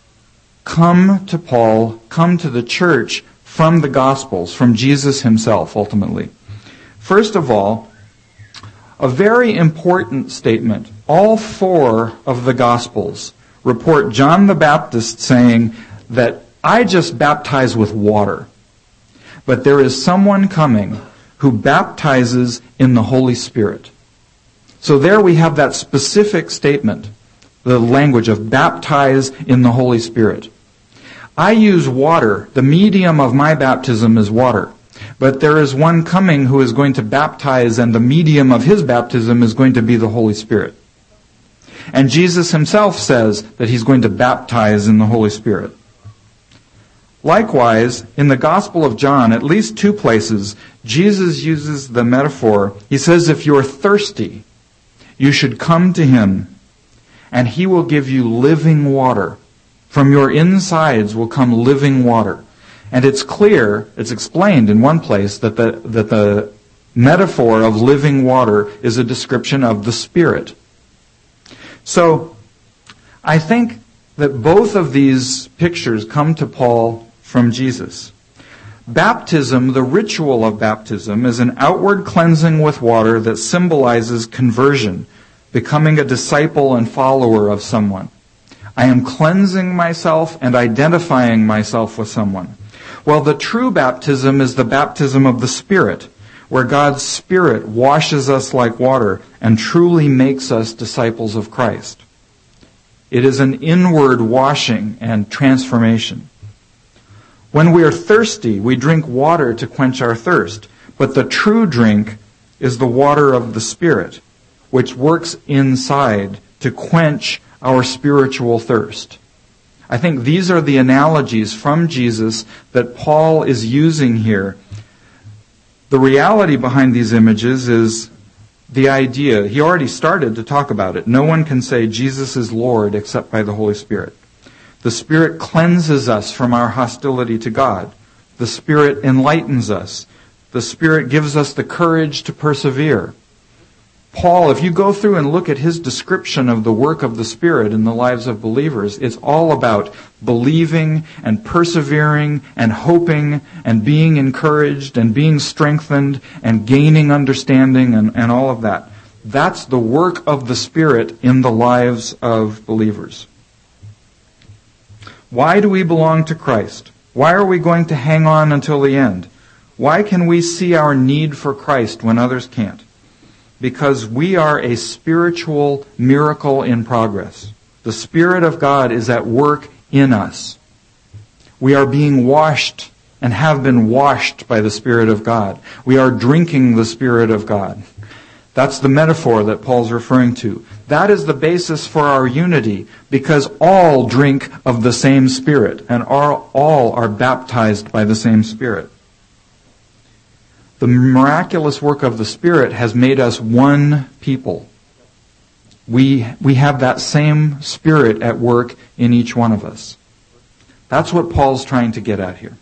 come to Paul, come to the church from the Gospels, from Jesus himself, ultimately. First of all, a very important statement. All four of the Gospels report John the Baptist saying that I just baptize with water, but there is someone coming who baptizes in the Holy Spirit. So there we have that specific statement, the language of baptize in the Holy Spirit. I use water. The medium of my baptism is water. But there is one coming who is going to baptize, and the medium of his baptism is going to be the Holy Spirit. And Jesus himself says that he's going to baptize in the Holy Spirit. Likewise, in the Gospel of John, at least two places, Jesus uses the metaphor. He says, if you're thirsty, you should come to him, and he will give you living water. From your insides will come living water. And it's clear, it's explained in one place, that the, that the metaphor of living water is a description of the Spirit. So, I think that both of these pictures come to Paul from Jesus. Baptism, the ritual of baptism, is an outward cleansing with water that symbolizes conversion, becoming a disciple and follower of someone. I am cleansing myself and identifying myself with someone. Well, the true baptism is the baptism of the Spirit, where God's Spirit washes us like water and truly makes us disciples of Christ. It is an inward washing and transformation. When we are thirsty, we drink water to quench our thirst. But the true drink is the water of the Spirit, which works inside to quench our spiritual thirst. I think these are the analogies from Jesus that Paul is using here. The reality behind these images is the idea. He already started to talk about it. No one can say Jesus is Lord except by the Holy Spirit. The Spirit cleanses us from our hostility to God. The Spirit enlightens us. The Spirit gives us the courage to persevere. Paul, if you go through and look at his description of the work of the Spirit in the lives of believers, it's all about believing and persevering and hoping and being encouraged and being strengthened and gaining understanding and, and all of that. That's the work of the Spirit in the lives of believers. Why do we belong to Christ? Why are we going to hang on until the end? Why can we see our need for Christ when others can't? Because we are a spiritual miracle in progress. The Spirit of God is at work in us. We are being washed and have been washed by the Spirit of God. We are drinking the Spirit of God. That's the metaphor that Paul's referring to. That is the basis for our unity, because all drink of the same Spirit, and are, all are baptized by the same Spirit. The miraculous work of the Spirit has made us one people. We, we have that same Spirit at work in each one of us. That's what Paul's trying to get at here.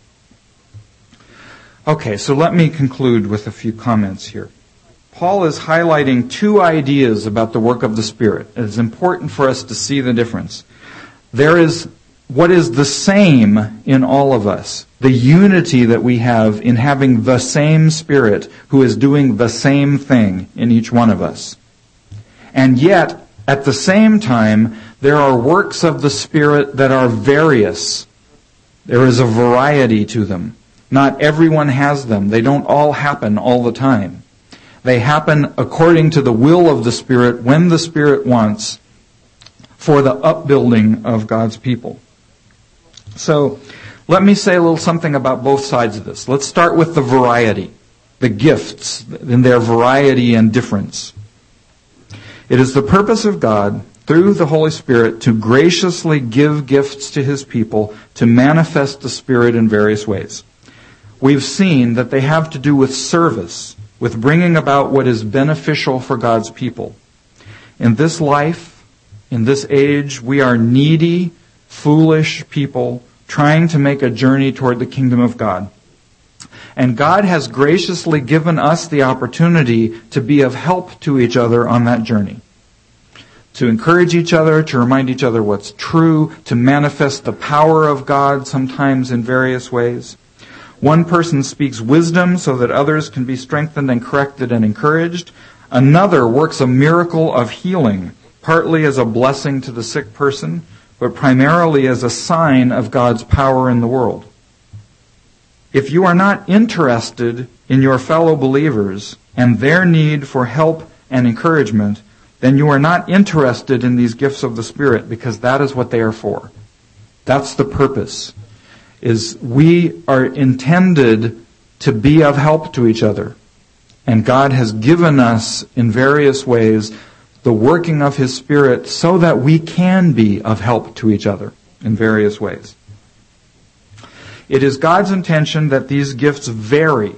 Okay, so let me conclude with a few comments here. Paul is highlighting two ideas about the work of the Spirit. It is important for us to see the difference. There is what is the same in all of us, the unity that we have in having the same Spirit who is doing the same thing in each one of us. And yet, at the same time, there are works of the Spirit that are various. There is a variety to them. Not everyone has them. They don't all happen all the time. They happen according to the will of the Spirit when the Spirit wants, for the upbuilding of God's people. So, let me say a little something about both sides of this. Let's start with the variety, the gifts in their variety and difference. It is the purpose of God, through the Holy Spirit, to graciously give gifts to His people to manifest the Spirit in various ways. We've seen that they have to do with service, with bringing about what is beneficial for God's people. In this life, in this age, we are needy, foolish people trying to make a journey toward the kingdom of God. And God has graciously given us the opportunity to be of help to each other on that journey. To encourage each other, to remind each other what's true, to manifest the power of God sometimes in various ways. One person speaks wisdom so that others can be strengthened and corrected and encouraged. Another works a miracle of healing, partly as a blessing to the sick person, but primarily as a sign of God's power in the world. If you are not interested in your fellow believers and their need for help and encouragement, then you are not interested in these gifts of the Spirit, because that is what they are for. That's the purpose. Is we are intended to be of help to each other. And God has given us in various ways the working of His Spirit so that we can be of help to each other in various ways. It is God's intention that these gifts vary.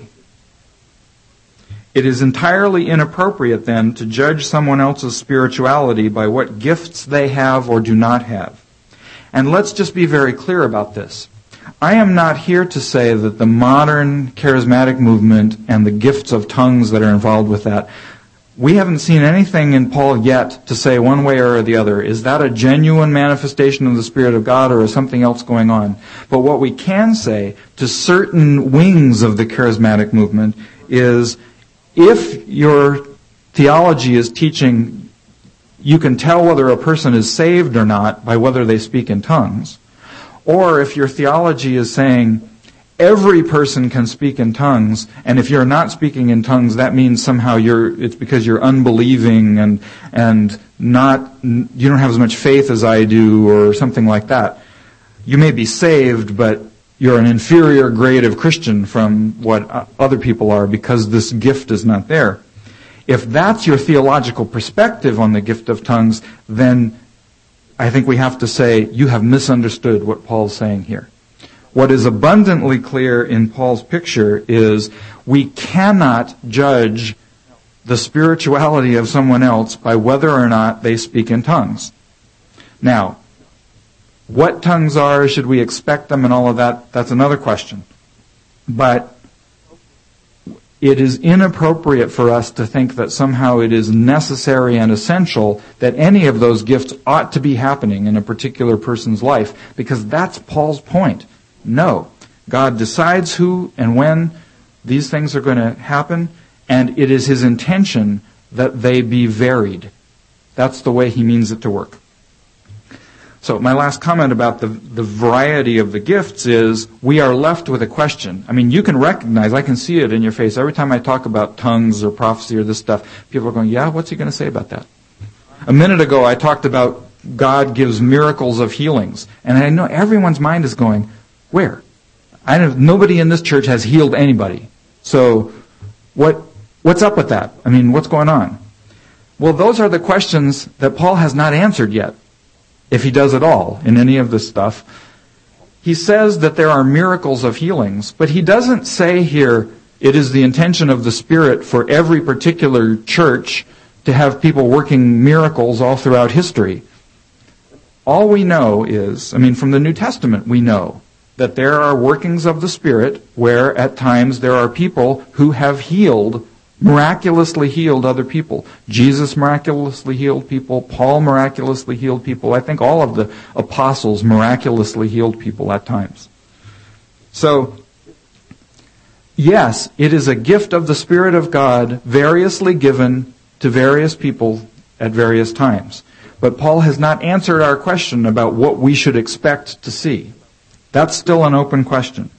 It is entirely inappropriate then to judge someone else's spirituality by what gifts they have or do not have. And let's just be very clear about this. I am not here to say that the modern charismatic movement and the gifts of tongues that are involved with that, we haven't seen anything in Paul yet to say one way or the other. Is that a genuine manifestation of the Spirit of God, or is something else going on? But what we can say to certain wings of the charismatic movement is, if your theology is teaching you can tell whether a person is saved or not by whether they speak in tongues, or if your theology is saying every person can speak in tongues, and if you're not speaking in tongues, that means somehow you're it's because you're unbelieving and and not you don't have as much faith as I do, or something like that. You may be saved, but you're an inferior grade of Christian from what other people are because this gift is not there. If that's your theological perspective on the gift of tongues, then I think we have to say you have misunderstood what Paul's saying here. What is abundantly clear in Paul's picture is we cannot judge the spirituality of someone else by whether or not they speak in tongues. Now, what tongues are, should we expect them and all of that, that's another question. But it is inappropriate for us to think that somehow it is necessary and essential that any of those gifts ought to be happening in a particular person's life, because that's Paul's point. No. God decides who and when these things are going to happen, and it is His intention that they be varied. That's the way He means it to work. So my last comment about the, the variety of the gifts is we are left with a question. I mean, you can recognize, I can see it in your face. Every time I talk about tongues or prophecy or this stuff, people are going, yeah, what's he going to say about that? A minute ago, I talked about God gives miracles of healings. And I know everyone's mind is going, where? I know nobody in this church has healed anybody. So what what's up with that? I mean, what's going on? Well, those are the questions that Paul has not answered yet, if he does at all in any of this stuff. He says that there are miracles of healings, but he doesn't say here it is the intention of the Spirit for every particular church to have people working miracles all throughout history. All we know is, I mean, from the New Testament we know that there are workings of the Spirit where at times there are people who have healed, miraculously healed other people. Jesus miraculously healed people. Paul miraculously healed people. I think all of the apostles miraculously healed people at times. So, yes, it is a gift of the Spirit of God, variously given to various people at various times. But Paul has not answered our question about what we should expect to see. That's still an open question.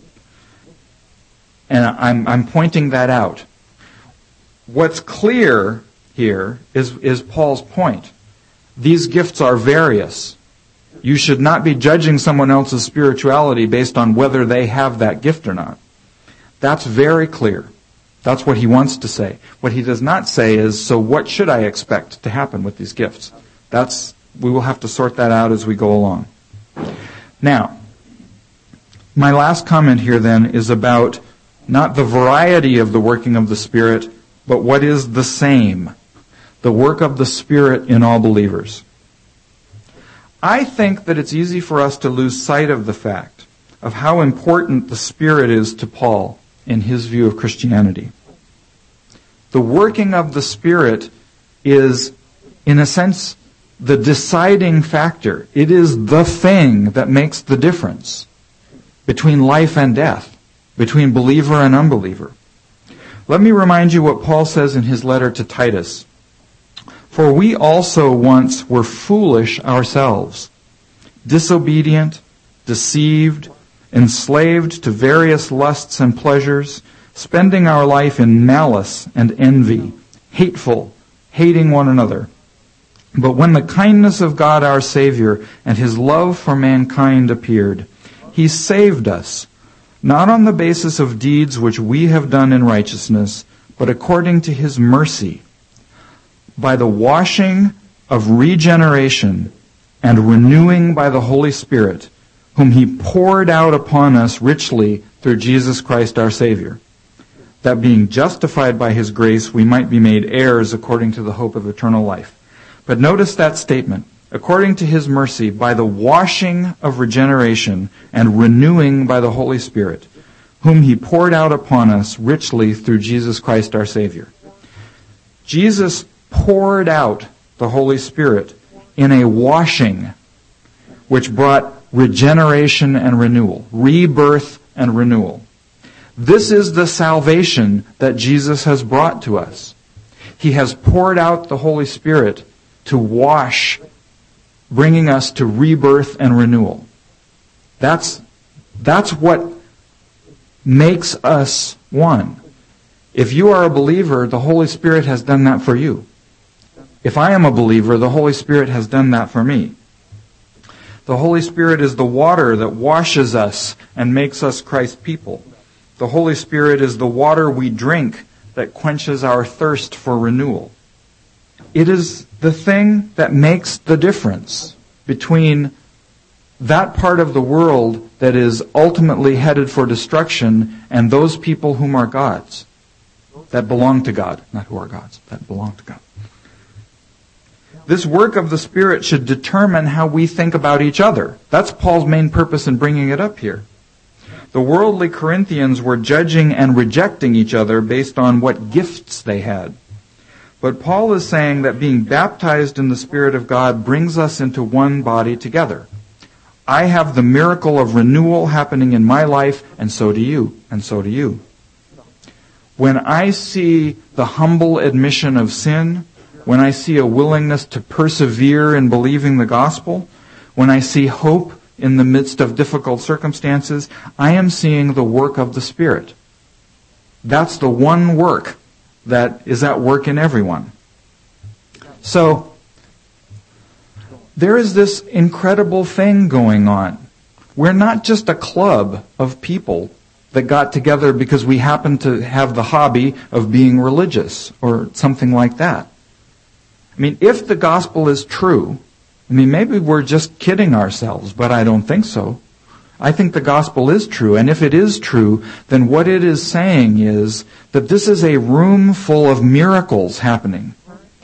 And I'm, I'm pointing that out. What's clear here is, is Paul's point. These gifts are various. You should not be judging someone else's spirituality based on whether they have that gift or not. That's very clear. That's what he wants to say. What he does not say is, so what should I expect to happen with these gifts? That's, we will have to sort that out as we go along. Now, my last comment here then is about not the variety of the working of the Spirit, but what is the same, the work of the Spirit in all believers. I think that it's easy for us to lose sight of the fact of how important the Spirit is to Paul in his view of Christianity. The working of the Spirit is, in a sense, the deciding factor. It is the thing that makes the difference between life and death, between believer and unbeliever. Let me remind you what Paul says in his letter to Titus. For we also once were foolish ourselves, disobedient, deceived, enslaved to various lusts and pleasures, spending our life in malice and envy, hateful, hating one another. But when the kindness of God our Savior and His love for mankind appeared, He saved us, not on the basis of deeds which we have done in righteousness, but according to His mercy, by the washing of regeneration and renewing by the Holy Spirit, whom He poured out upon us richly through Jesus Christ our Savior, that being justified by His grace we might be made heirs according to the hope of eternal life. But notice that statement, according to His mercy, by the washing of regeneration and renewing by the Holy Spirit, whom He poured out upon us richly through Jesus Christ our Savior. Jesus poured out the Holy Spirit in a washing which brought regeneration and renewal, rebirth and renewal. This is the salvation that Jesus has brought to us. He has poured out the Holy Spirit to wash, bringing us to rebirth and renewal. That's, that's what makes us one. If you are a believer, the Holy Spirit has done that for you. If I am a believer, the Holy Spirit has done that for me. The Holy Spirit is the water that washes us and makes us Christ's people. The Holy Spirit is the water we drink that quenches our thirst for renewal. It is the thing that makes the difference between that part of the world that is ultimately headed for destruction and those people whom are God's, that belong to God, not who are God's, that belong to God. This work of the Spirit should determine how we think about each other. That's Paul's main purpose in bringing it up here. The worldly Corinthians were judging and rejecting each other based on what gifts they had. But Paul is saying that being baptized in the Spirit of God brings us into one body together. I have the miracle of renewal happening in my life, and so do you, and so do you. When I see the humble admission of sin, when I see a willingness to persevere in believing the gospel, when I see hope in the midst of difficult circumstances, I am seeing the work of the Spirit. That's the one work that is at work in everyone. So, there is this incredible thing going on. We're not just a club of people that got together because we happen to have the hobby of being religious or something like that. I mean, if the gospel is true, I mean, maybe we're just kidding ourselves, but I don't think so. I think the gospel is true, and if it is true, then what it is saying is that this is a room full of miracles happening.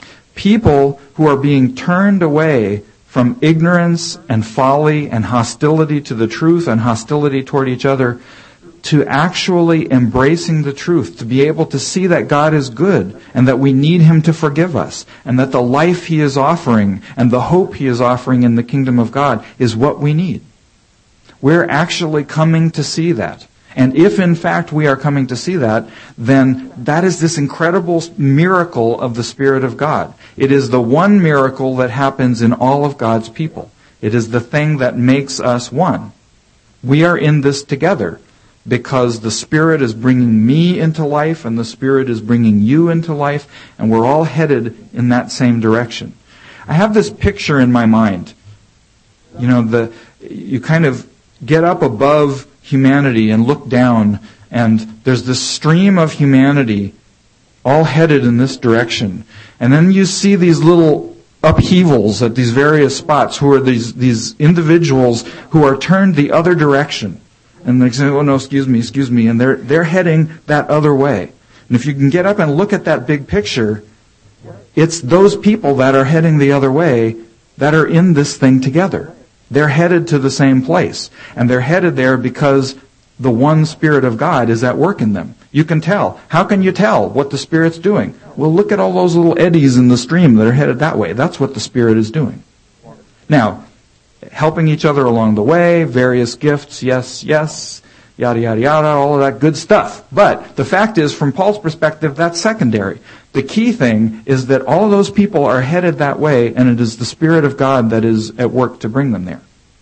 People who are being turned away from ignorance and folly and hostility to the truth and hostility toward each other to actually embracing the truth, to be able to see that God is good and that we need Him to forgive us and that the life He is offering and the hope He is offering in the kingdom of God is what we need. We're actually coming to see that. And if in fact we are coming to see that, then that is this incredible miracle of the Spirit of God. It is the one miracle that happens in all of God's people. It is the thing that makes us one. We are in this together because the Spirit is bringing me into life and the Spirit is bringing you into life, and we're all headed in that same direction. I have this picture in my mind. You know, the you kind of get up above humanity and look down, and there's this stream of humanity all headed in this direction. And then you see these little upheavals at these various spots who are these, these individuals who are turned the other direction. And they say, oh no, excuse me, excuse me, and they're, they're heading that other way. And if you can get up and look at that big picture, it's those people that are heading the other way that are in this thing together. They're headed to the same place. And they're headed there because the one Spirit of God is at work in them. You can tell. How can you tell what the Spirit's doing? Well, look at all those little eddies in the stream that are headed that way. That's what the Spirit is doing. Now, helping each other along the way, various gifts, yes, yes, yada, yada, yada, all of that good stuff. But the fact is, from Paul's perspective, that's secondary. The key thing is that all those people are headed that way, and it is the Spirit of God that is at work to bring them there.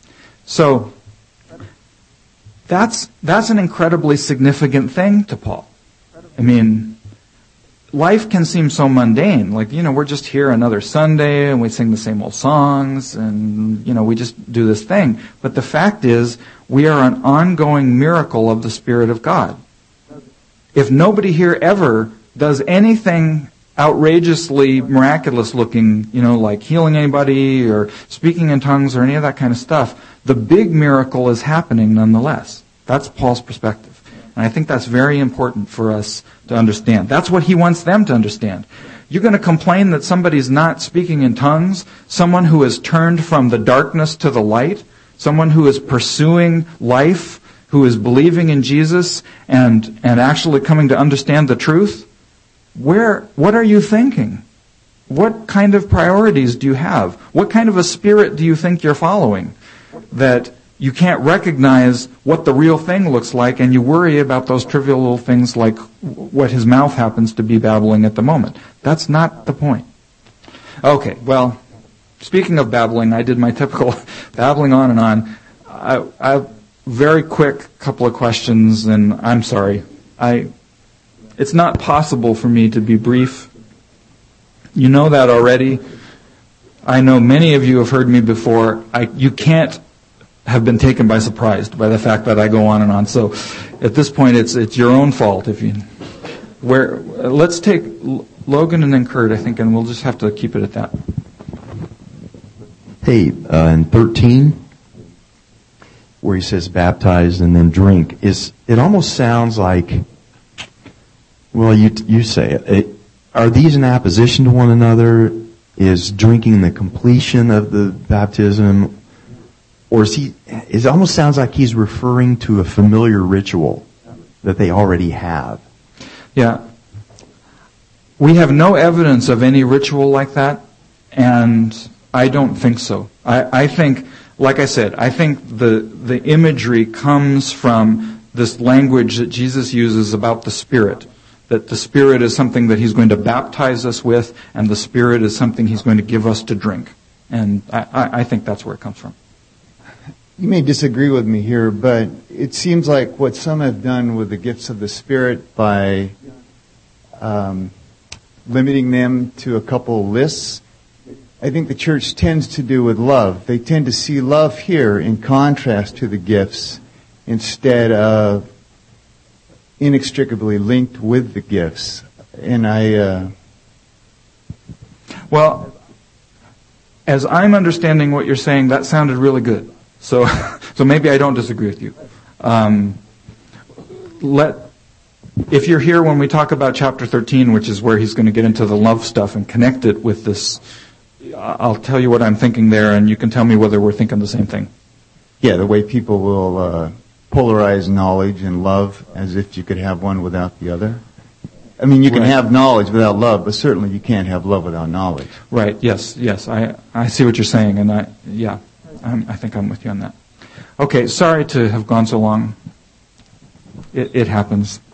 So, that's that's an incredibly significant thing to Paul. I mean, life can seem so mundane. Like, you know, we're just here another Sunday, and we sing the same old songs, and, you know, we just do this thing. But the fact is, we are an ongoing miracle of the Spirit of God. If nobody here ever does anything outrageously miraculous looking, you know, like healing anybody or speaking in tongues or any of that kind of stuff, the big miracle is happening nonetheless. That's Paul's perspective. And I think that's very important for us to understand. That's what he wants them to understand. You're going to complain that somebody's not speaking in tongues, someone who has turned from the darkness to the light, someone who is pursuing life, who is believing in Jesus and, and actually coming to understand the truth. Where, what are you thinking? What kind of priorities do you have? What kind of a spirit do you think you're following? That you can't recognize what the real thing looks like, and you worry about those trivial little things like what his mouth happens to be babbling at the moment. That's not the point. Okay, well, speaking of babbling, I did my typical babbling on and on. I, I very quick couple of questions, and I'm sorry. I It's not possible for me to be brief. You know that already. I know many of you have heard me before. I, you can't have been taken by surprise by the fact that I go on and on. So at this point, it's it's your own fault. If you, where let's take Logan and then Kurt, I think, and we'll just have to keep it at that. Hey, uh, in thirteen, where he says baptize and then drink, is it almost sounds like, well, you you say it, it. Are these in opposition to one another? Is drinking the completion of the baptism, or is he? It almost sounds like he's referring to a familiar ritual that they already have. Yeah, we have no evidence of any ritual like that, and I don't think so. I, I think, like I said, I think the the imagery comes from this language that Jesus uses about the Spirit. That the Spirit is something that He's going to baptize us with, and the Spirit is something He's going to give us to drink. And I, I think that's where it comes from. You may disagree with me here, but it seems like what some have done with the gifts of the Spirit by um, limiting them to a couple lists, I think the church tends to do with love. They tend to see love here in contrast to the gifts instead of inextricably linked with the gifts. And I... Uh... Well, as I'm understanding what you're saying, that sounded really good. So, so maybe I don't disagree with you. Um, let, if you're here when we talk about chapter thirteen, which is where he's going to get into the love stuff and connect it with this, I'll tell you what I'm thinking there, and you can tell me whether we're thinking the same thing. Yeah, the way people will uh, polarize knowledge and love as if you could have one without the other. I mean, you can Right. have knowledge without love, but certainly you can't have love without knowledge. Right. Yes. Yes. I I see what you're saying, and I yeah, I'm, I think I'm with you on that. Okay. Sorry to have gone so long. It, it happens.